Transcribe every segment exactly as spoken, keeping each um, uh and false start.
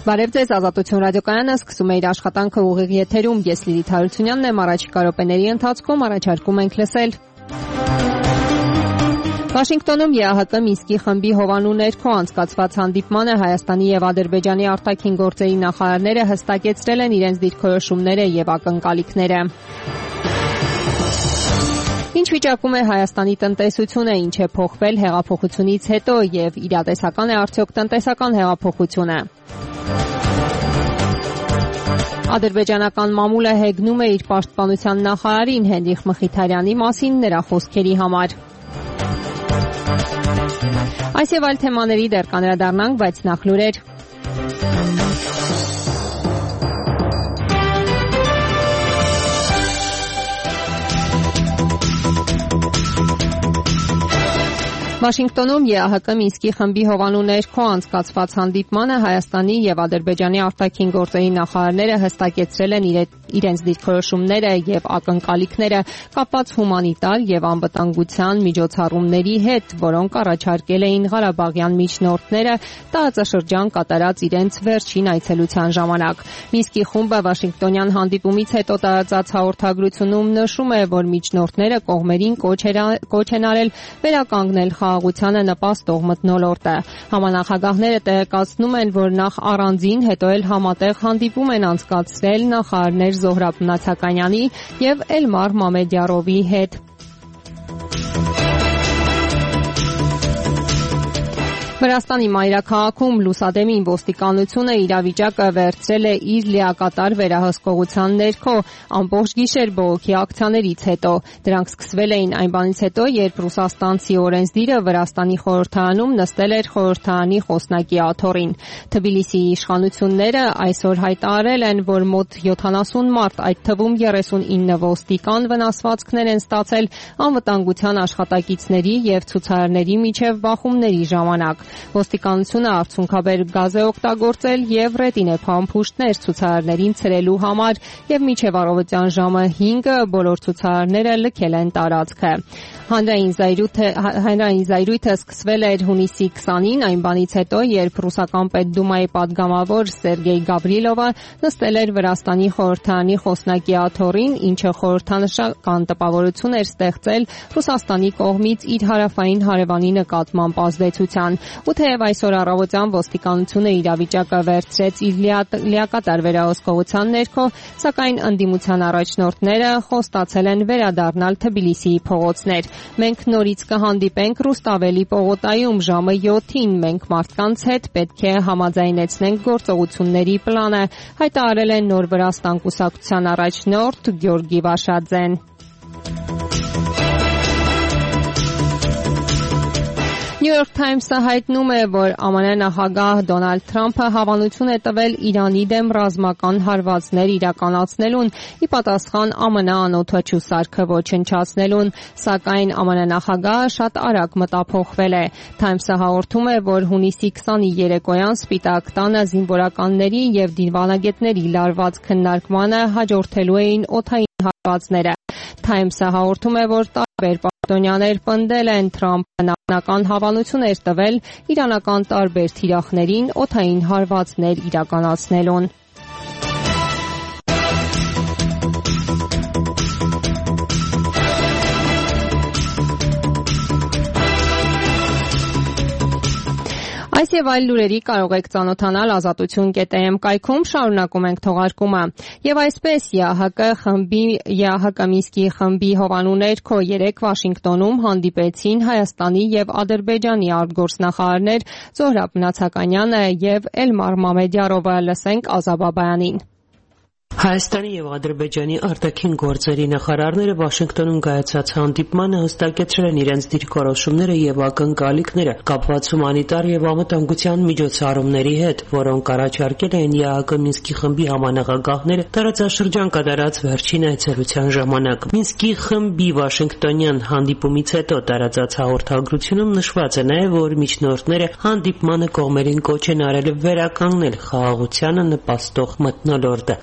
Բարև ձեզ, Ազատություն ռադիոկայանը սկսում է իր աշխատանքը ուղիղ եթերում։ Ես Լիլիթ Հարությունյանն եմ, առաջիկա րոպեների ընթացքում առաջարկում ենք լսել։ Վաշինգտոնում ԵԱՀԿ Մինսկի խմբի հովանու ներքո անցկացված հանդիպմանը Հայաստանի եւ Ադրբեջանի արտաքին գործերի նախարարները հստակեցրել են իրենց դիրքորոշումները եւ ակնկալիքները։ Ինչ վիճակում է Հայաստանի տնտեսությունը, ինչ է փոխվել հեղափոխությունից հետո եւ իրատեսական է արդյոք տնտեսական հեղափոխությունը։ Ադրբեջանական մամուլը հեգնում է իր պաշտպանության նախարարին Հենրիխ Մխիթարյանի մասին նրա խոսքերի համար։ Այս եւ այլ թեմաների դեռ կանդրադառնանք, բայց նախ լուրեր։ Վաշինգտոնում ԵԱՀԿ Մինսկի խմբի հովանու ներքո անցկացված հանդիպմանը Հայաստանի եւ Ադրբեջանի արտաքին գործերի նախարարները հստակեցրել են իրենց դիրքորոշումները եւ ակնկալիքները կապված հումանիտար եւ անվտանգության միջոցառումների հետ, որոնք առաջարկել էին Ղարաբաղյան միջնորդները տարածաշրջան կատարած իրենց վերջին այցելության ժամանակ։ Մինսկի խումբը Վաշինգտոնյան հանդիպումից հետո տարածած հաղորդագրությունում նշում է, որ միջնորդները կողմերին կոչ են արել վերականգնել խաղաղությանը նպաստող մթնոլորտը։ Համանախագահները տեղեկացնում են, որ նախ առանձին, հետո էլ համատեղ հանդիպում են անցկացրել նախարարներ Զոհրաբ Նացականյանի եւ Էլմար Մամեդյարովի հետ։ Վրաստանի մայրաքաղաքում Լուսադեմին ոստիկանությունը իրավիճակը վերցրել է իր լիակատար վերահսկողության ներքո ամբողջ գիշեր բողոքի ակցիաներից հետո։ Դրանք սկսվել էին այն բանից հետո, երբ ռուսաստանցի օրենսդիրը Վրաստանի խորհրդարանում նստել էր խորհրդարանի խոսնակի աթոռին։ Թբիլիսիի իշխանությունները այսօր հայտարարել են, որ մոտ յոթանասուն մարդ, այդ թվում երեսունինը ոստիկան վնասվածքներ են ստացել անվտանգության աշխատակիցների եւ ցուցարարների միջև բախումների ժամանակ։ Ոստիկանությունը արդյունքաբեր գազ է օգտագործել եւ ռետին է փամփուշտներ ցուցարարներին ցրելու համար եւ մինչեւ առավոտյան ժամը հինգը բոլոր ցուցարարները լքել են տարածքը։ Հանրային զայրույթը հանրային զայրույթը սկսվել էր հունիսի քսանին, այն բանից հետո, երբ ռուսական պետդումայի падգամավոր Սերգեյ Գավրիլովը նստել էր Վրաստանի խորհրդարանի խոսնակի աթոռին, ինչը խորհրդանշական տպավորություն էր ստեղծել Ռուսաստանի կողմից իր հարավային հարևանի նկատմամբ ազդեցության։ Ու թեև այսօր առավոտյան ոստիկանությունը իրավիճակը վերցրեց իր լիակատար վերահսկողության ներքո, սակայն ընդդիմության առաջնորդները խոստացել են վերադառնալ Թբիլիսիի փողոցներ։ Մենք նորից կհանդիպենք Ռուստավելի պողոտայում ժամը յոթին, մենք մարդկանց հետ պետք է համաձայնեցնենք գործողությունների պլանը, հայտարարել է Նոր Վրաստան կուսակցության առաջնորդ Գյորգի Վաշաձեն։ New York Times-ը հայտնում է, որ ԱՄՆ նախագահ Դոնալդ Թրամփը հավանություն է տվել Իրանի դեմ ռազմական հարվածներ իրականացնելուն, ի պատասխան ԱՄՆ անօդաչու սարքը ոչնչացնելուն, սակայն ԱՄՆ նախագահը շատ արագ մտափոխվել է։ Times-ը հաղորդում է, որ հունիսի քսանի երեկոյան Սպիտակ տանը զինվորականների եւ դիվանագետների լարված քննարկմանը հաջորդելու էին օդային հարվածները։ Times-ը հաղորդում է, որ տարբեր պաշտոնյաներ պնդել են Թրամփը նախնական հավանություն էր տվել իրանական տարբեր թիրախներին օդային հարվածներ իրականացնելուն։ Այս եւ այլ լուրերի կարող եք ծանոթանալ ազատություն կետ է էմ կայքում, շարունակում ենք թողարկումը։ Եվ այսպես ԵԱՀԿ խմբի ԵԱՀԿ Մինսկի խմբի հովանու ներքո երեկ Վաշինգտոնում հանդիպեցին Հայաստանի եւ Ադրբեջանի արտգործնախարարներ Զոհրաբ Նացականյանը եւ Էլմար Մամեդյարովը։ Լսենք Ազաբաբայանին։ Հայաստանի եւ Ադրբեջանի արտաքին գործերի նախարարները Վաշինգտոնում կայացած հանդիպմանը հստակեցրել են իրենց դիրքորոշումները եւ ակնկալիքները կապված հումանիտար եւ անվտանգության միջոցառումների հետ, որոնք առաջարկել են ԵԱՀԿ Մինսկի խմբի համանախագահները տարածաշրջան կատարած վերջին այցելության ժամանակ։ Մինսկի խմբի Վաշինգտոնյան հանդիպումից հետո տարածած հաղորդագրությունում նշված է նաեւ, որ միջնորդները հանդիպմանը կողմերին կոչ են արել վերականգնել խաղաղությանը նպաստող մթնոլորտը։ Ցավով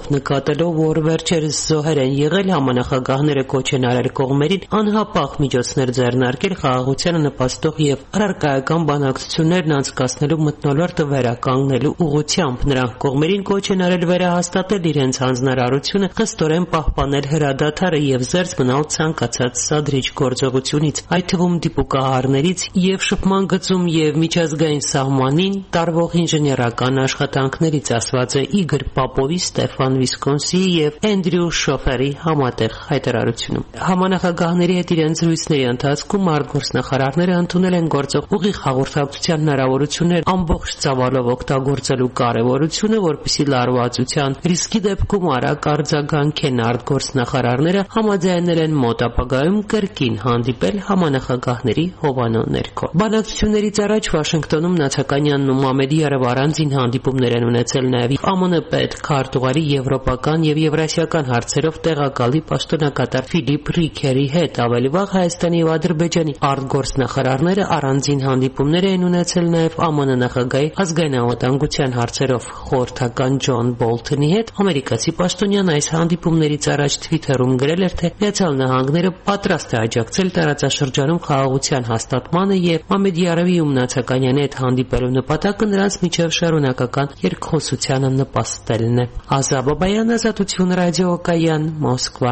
նկատելով, որ վերջերս զոհեր են եղել, համանախագահները կոչ են արել կողմերին անհապաղ միջոցներ ձեռնարկել խաղաղությանը նպաստող եւ առարկայական բանակցություններն անցկացնելու մթնոլորտը վերականգնելու ուղղությամբ։ Նրանք կողմերին կոչ են արել վերահաստատել իրենց հանձնարարությունը, խստորեն պահպանել հրադադարը եւ զերծ մնալ ցանկացած սադրիչ գործողությունից, այդ թվում դիպուկահարներից եւ շփման գծում եւ միջազգային սահմանին տարվող ինժեներական աշխատանքներից, ասված է Իգոր Պապովի, Ստեֆան Վիսկոնսիի եւ Էնդրյու Շոֆերի համատեղ հայտարարությունում։ Համանախագահների հետ իրենց զրույցների ընթացքում արտգործնախարարները ընդունել են գործող ուղիղ հաղորդակցության հնարավորություններ ամբողջ ծավալով օգտագործելու կարևորությունը, որպեսզի լարվածության ռիսկի դեպքում արագ արձագանքեն։ Արտգործնախարարները համաձայնել են մոտ ապագայում կրկին հանդիպել համանախագահների հովանու ներքո։ Բանակցություններից առաջ Վաշինգտոնում Նացականյանն ու Մամեդիարը առանձին հանդիպումներ են ունեցել նաև ԱՄՆ պետքարտուղարի եվրոպական եւ եվրասիական հարցերով տեղակալի պաշտոնակատար Ֆիլիպ Ռիքերի հետ։ Ավելի վաղ Հայաստանի եւ Ադրբեջանի արտգործնախարարները առանձին հանդիպումներ են ունեցել նաև ԱՄՆ նախագահի ազգային անվտանգության հարցերով խորհրդական Ջոն Բոլթոնի հետ։ Ամերիկացի պաշտոնյան այս հանդիպումներից առաջ Թվիթերում գրել էր, թե Միացյալ Նահանգները պատրաստ է աջակցել տարածաշրջանում խաղաղության հաստատմանը եւ Մամեդիարովի ու Նացականյանի հետ հանդիպելու նպատակը նրանց միջև շարունակական երկխոսությանը նպաստելն է։ Ազա Բաբայան, Ազատություն ռադիոկայան, Մոսկվա։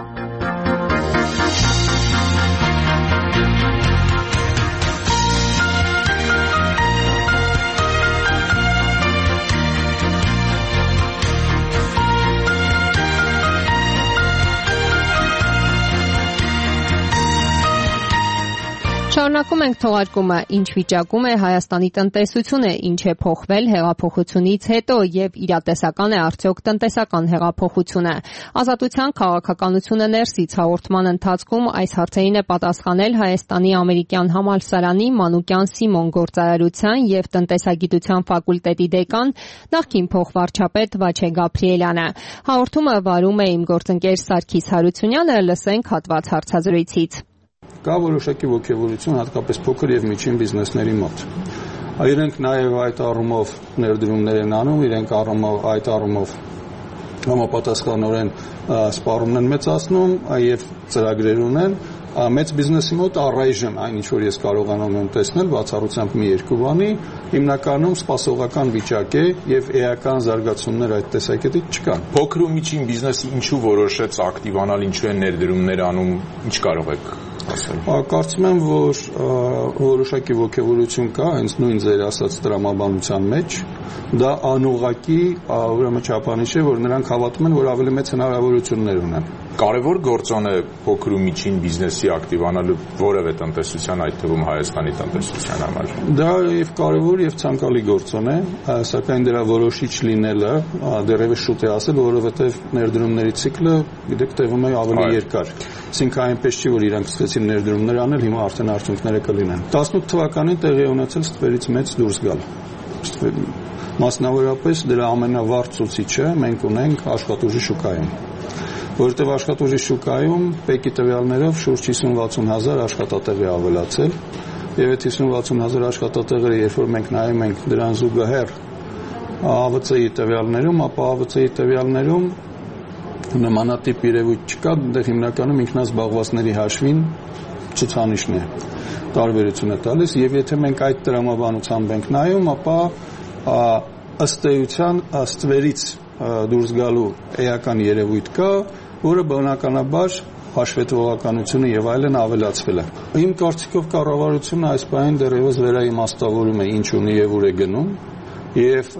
Շարունակում ենք թողարկումը, ինչ վիճակում է Հայաստանի տնտեսությունը, ինչ է փոխվել հեղափոխությունից հետո եւ իրատեսական է արդյոք տնտեսական հեղափոխությունը։ Ազատության քաղաքականությունը ներսից հաղորդման ընթացքում այս հարցերին է պատասխանել Հայաստանի ամերիկյան համալսարանի Մանուկյան Սիմոն գործարարության եւ տնտեսագիտության ֆակուլտետի դեկան նախկին փոխվարչապետ Վաչե Գաբրիելյանը։ Հաղորդումը վարում է իմ գործընկեր Սարգիս Հարությունյանը, լսենք հատված հարցազրույցից։ Կա որոշակի ոգևորություն հատկապես փոքր եւ միջին բիզնեսների մոտ։ Իրենք նաեւ այդ առումով ներդրումներ են անում, իրենք առումով այդ առումով համապատասխանորեն սպառումն են մեծացնում եւ ծրագրեր ունեն։ Մեծ բիզնեսի մոտ առայժմ այն ինչ որ ես կարողանում եմ տեսնել բացառությամբ մի երկու բանի, հիմնականում սպասողական վիճակ է եւ էական զարգացումներ այդ տեսակետից չկան։ Փոքր ու միջին բիզնեսը ինչու որոշեց ակտիվանալ, ինչու են ներդրումներ անում, ինչ կարող եք Կարծում եմ, որ որոշակի ոգևորություն կա հենց նույն ձեր ասած տրամաբանության մեջ, դա անուղղակի ուրեմն չափանիշ է, որ նրանք հավատում են, որ ավելի մեծ հնարավորություններ ունեն։ Կարևոր գործոն է փոքր ու միջին բիզնեսի ակտիվանալու որևէ տնտեսության, այդ թվում Հայաստանի տնտեսության համար։ Դա եւ կարևոր եւ ցանկալի գործոն է, սակայն դրա որոշիչ լինելը դեռևս շուտ է ասել, որովհետեւ ներդրումների ցիկլը, գիտեք, տևում է ավելի երկար։ Այսինքն այնպես չի, որ իրանք սկսեցին ներդրումներ անել, հիմա արդեն արդյունքները կլինեն։ տասնութ թվականին տեղի ունեցել ստվերից մեծ դուրս գալ։ Մասնավորապես դրա ամենավառ ցուցիչը մենք ունենք աշխատուժի շուկայում, որտեղ աշխատուժի շուկայում ՊԵԿ-ի տվյալներով շուրջ հիսուն-վաթսուն հազար աշխատատեղ է ավելացել, եւ այդ հիսուն-վաթսուն հազար աշխատատեղերը, երբ որ մենք նայում ենք դրան զուգահեռ ԱՎԾ-ի տվյալներում, ապա ԱՎԾ-ի տվյալներում նմանատիպ երևույթ չկա, այնտեղ հիմնականում ինքնազբաղվածների հաշվին ցուցանիշն է տարբերություն է տալիս եւ եթե մենք այդ տրամաբանությամբ ենք նայում, ապա ըստ էության ստվերից դուրս գալու էական երևույթ կա, որը բնականաբար հաշվետվողականությունը եւ այլն ավելացվել է։ Իմ կարծիքով կառավարությունը այս պահին դեռևս վերաիմաստավորում է ինչ ունի եւ ուր է գնում եւ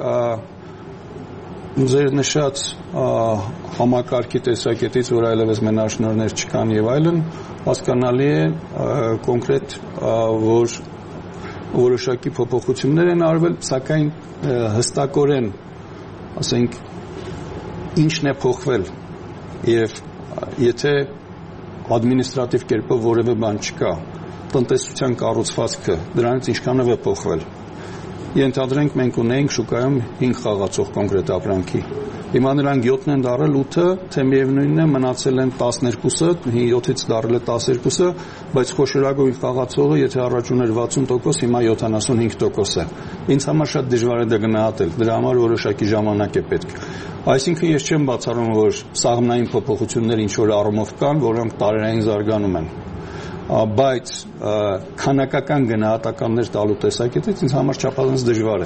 ձեր նշած համակարգի տեսակետից, որ այլևս մենաշնորհներ չկան եւ այլն, հասկանալի է կոնկրետ, որ որոշակի փոփոխություններ են արվել, սակայն հստակորեն, ասենք, ինչն է փոխվել եւ եթե ադմինիստրատիվ կերպով որևէ բան չկա, տնտեսության կառուցվածքը դրանից ինչքանով է փոխվել։ Ենթադրենք մենք ունենք շուկայում հինգ խաղացող կոնկրետ ապրանքի։ Հիմա նրանք յոթն են դարել ութը, թե միևնույնն է մնացել են տասներկուսը, յոթից դարել է տասներկուսը, բայց խոշորագույն խաղացողը, եթե առաջ ուներ վաթսուն տոկոս, հիմա յոթանասունհինգ տոկոս է։ Ինձ համար շատ դժվար է դա գնահատել, դրա համար որոշակի ժամանակ է պետք։ Այսինքն ես չեմ բացառում, որ սահմանային փոփոխություններ ինչ որ առումով կան, որոնք տարերային զարգանում են։ Բայց քանակական գնահատականներ տալու տեսակետից ինձ համար չափազանց դժվար է։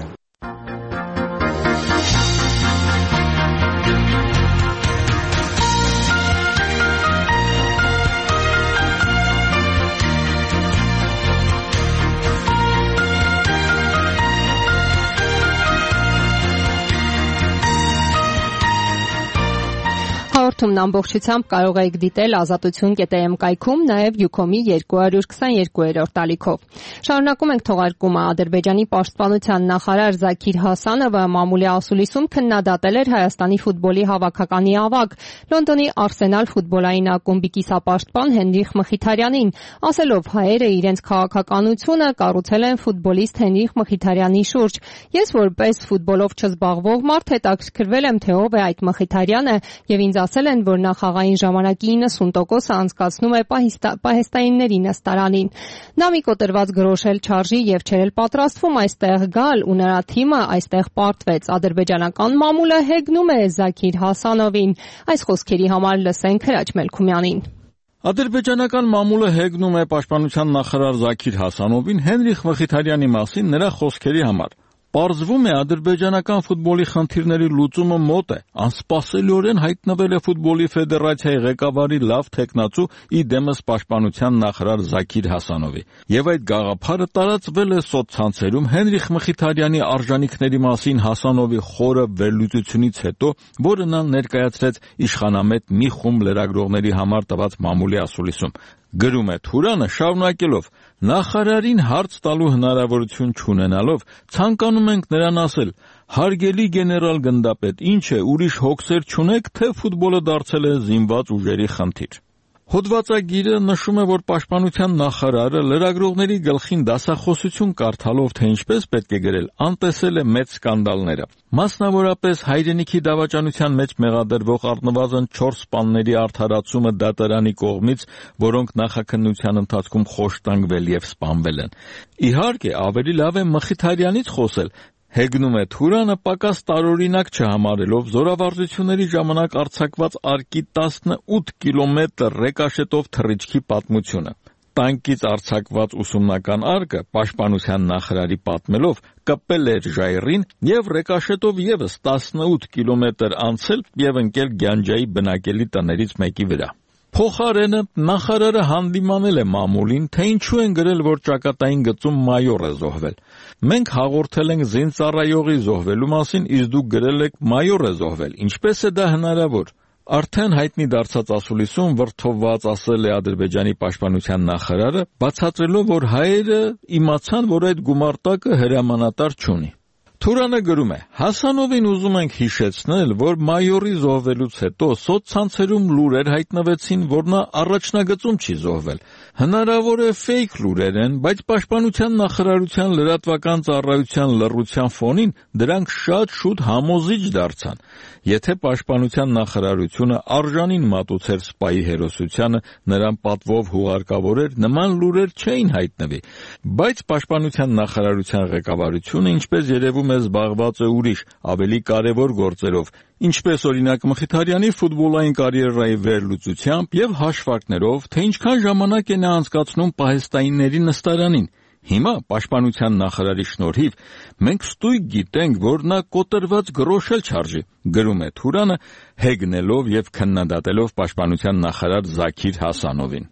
Հաղորդումն ամբողջությամբ կարող եք դիտել ազատություն կետ է էմ կայքում, նաև Յուքոմի երկու քսաներկուերորդ ալիքով։ Շարունակում ենք թողարկումը։ Ադրբեջանի պաշտպանության նախարար Զաքիր Հասանովը մամուլի ասուլիսում քննադատել էր Հայաստանի ֆուտբոլի հավաքականի ավագ Լոնդոնի Արսենալ ֆուտբոլային ակումբի կիսապաշտպան Հենրիխ Մխիթարյանին, ասելով հայերը իրենց քաղաքականությունը կառուցել են ֆուտբոլիստ Հենրիխ Մխիթարյանի շուրջ։ Ես որպես ֆուտբոլով չզբաղվող մարդ հետաքրքրվել եմ, թե ով է այդ Մխիթարյանը, եւ ինձ ասել են, որ նա խաղային ժամանակի իննսուն տոկոսը անցկացնում է պահեստայինների նստարանին։ Նա մի կոտրված գրոշել չարժի եւ չէր էլ պատրաստվում այստեղ գալ, ու նրա թիմը այստեղ պարտվեց։ Ադրբեջանական մամուլը հեգնում է Զաքիր Հասանովին։ Այս խոսքերի համար լսենք Հրաչ Մելքումյանին։ Ադրբեջանական մամուլը հեգնում է պաշտպանության նախարար Զաքիր Հասանովին Հենրիխ Մխիթարյանի մասին նրա խոսքերի համար։ Պարզվում է, ադրբեջանական ֆուտբոլի խնդիրների լուծումը մոտ է։ Անսպասելիորեն հայտնվել է ֆուտբոլի ֆեդերացիայի ղեկավարի լավ թեկնածու ի դեմս պաշտպանության նախարար Զաքիր Հասանովի։ Եվ այդ գաղափարը տարածվել է սոցցանցերում Հենրիխ Մխիթարյանի արժանինքների մասին Հասանովի խորը վերլուծությունից հետո, որը նա ներկայացրեց իշխանամետ մի խումբ լրագրողների համար տված մամուլի ասուլիսում։ Գրում է Թուրանը, շարունակելով. նախարարին հարց տալու հնարավորություն չունենալով ցանկանում ենք նրան ասել. հարգելի գեներալ գնդապետ, ինչ է, ուրիշ հոգսեր չունեք, թե ֆուտբոլը դարձել է զինված ուժերի խնդիր։ Հոդվածագիրը նշում է, որ պաշտպանության նախարարը լրագրողների գլխին դասախոսություն կարդալով, թե ինչպես պետք է գրել, անտեսել է մեծ սկանդալները։ Մասնավորապես հայրենիքի դավաճանության մեջ մեղադրվող առնվազն չորս սպաների արդարացումը դատարանի կողմից, որոնք նախաքննության ընթացքում խոշտանգվել եւ սպանվել են։ Իհարկե, ավելի լավ է Մխիթարյանից խոսել։ Հեգնում է Թուրանը, պակաս տարօրինակ չհամարելով զորավարժությունների ժամանակ արձակված արկի տասնութ կիլոմետր ռեկաշետով թռիչքի պատմությունը։ Տանկից արձակված ուսումնական արկը, պաշտպանության նախարարի պատմելով, կպել էր ժայռին եւ ռեկաշետով եւս տասնութ կիլոմետր անցել եւ ընկել Գյանջայի բնակելի տներից մեկի վրա։ Փոխարենը նախարարը հանդիմանել է մամուլին, թե ինչու են գրել, որ ճակատային գծում մայոր է զոհվել։ Մենք հաղորդել ենք զինծառայողի զոհվելու մասին, իսկ դուք գրել եք մայոր է զոհվել։ Ինչպես է դա հնարավոր։ Արդեն հայտնի դարձած ասուլիսում վրդովված ասել է Ադրբեջանի պաշտպանության նախարարը, բացատրելով, որ հայերը իմացան, որ այդ գումարտակը հրամանատար չունի։ Թուրանը գրում է. Հասանովին ուզում ենք հիշեցնել, որ մայորի զոհվելուց հետո սոցցանցերում լուրեր հայտնվեցին, որ նա առաջնագծում չի զոհվել։ Հնարավոր է ֆեյք լուրեր են, բայց պաշտպանության նախարարության լրատվական ծառայության լռության ֆոնին դրանք շատ շուտ համոզիչ դարձան։ Եթե պաշտպանության նախարարությունը արժանին մատուցեր սպայի հերոսությանը, նրան պատվով հուղարկավորեր, նման լուրեր չէին հայտնվի։ Բայց պաշտպանության նախարարության ղեկավարությունը, ինչպես երևում է, զբաղված է ուրիշ, ավելի կարևոր գործերով, ինչպես օրինակ Մխիթարյանի ֆուտբոլային կարիերայի վերլուծությամբ եւ հաշվարկներով, թե ինչքան ժամանակ է նա անցկացնում պահեստայինների նստարանին։ Հիմա պաշտպանության նախարարի շնորհիվ մենք ստույգ գիտենք, որ նա կոտրված գրոշել չարժի, գրում է Թուրանը, հեգնելով եւ քննադատելով պաշտպանության նախարար Զաքիր Հասանովին։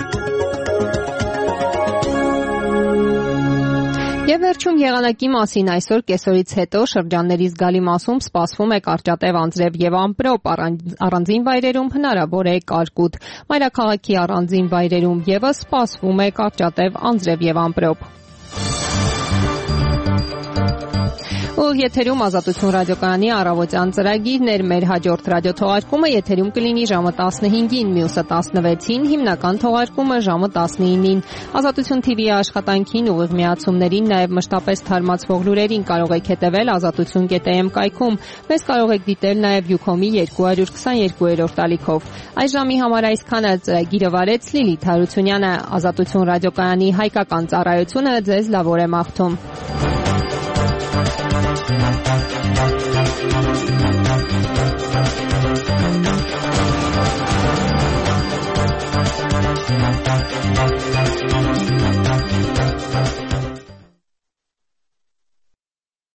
Եվ վերջում եղանակի մասին այսօր կեսօրից հետո շրջանների զգալի մասում սպասվում է կարճատև անձրև եւ ամպրոպ, առանձին վայրերում հնարավոր է կարկուտ։ Մայրաքաղաքի առանձին վայրերում եւս սպասվում է կարճատև անձրև եւ ամպրոպ։ Ուղիղ եթերում Ազատություն ռադիոկայանի առավոտյան ծրագիրն էր, մեր հաջորդ ռադիոթողարկումը եթերում կլինի ժամը տասնհինգին, մյուսը տասնվեցին, հիմնական թողարկումը ժամը տասնինին։ Ազատություն թիվի աշխատանքին, ուղիղ միացումներին, նաև մշտապես թարմացվող լուրերին կարող եք հետևել ազատություն կետ է էմ կայքում։ Մեզ կարող եք դիտել նաև Յուքոմի երկու հարյուր քսաներկուերորդ ալիքով։ Այս ժամի համար այսքանը, ծրագիրը վարեց Լիլիթ Հարությունյանը։ Ազատություն ռադիոկայանի հայկական ծառայությունը ձեզ լավ օր է մաղթում։